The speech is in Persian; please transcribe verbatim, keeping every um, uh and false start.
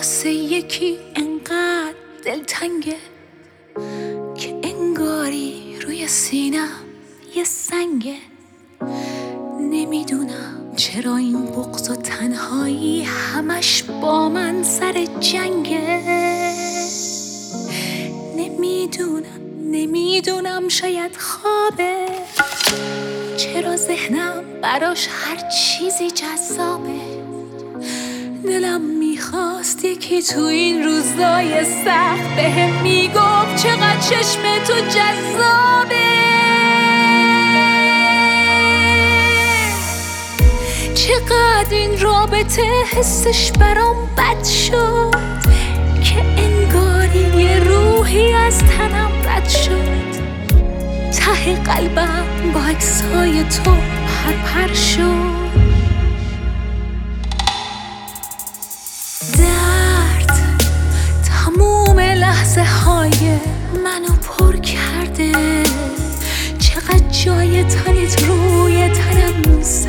واسه یکی انقدر دلتنگه که انگاری روی سینم یه سنگه. نمیدونم چرا این بغض و تنهایی همش با من سر جنگه. نمیدونم نمیدونم شاید خوابه، چرا ذهنم براش هر چیزی جذابه. دلم میخواست یکی تو این روزای سخت بهم میگفت چقدر چشم تو جذابه. چقدر این رابطه حسش برام بد شد که انگاری یه روحی از تنم رد شد. ته قلبم با عکسای تو پرپر شد. درد تموم لحظه های منو پر کرده. چقدر جای تنت روی تنم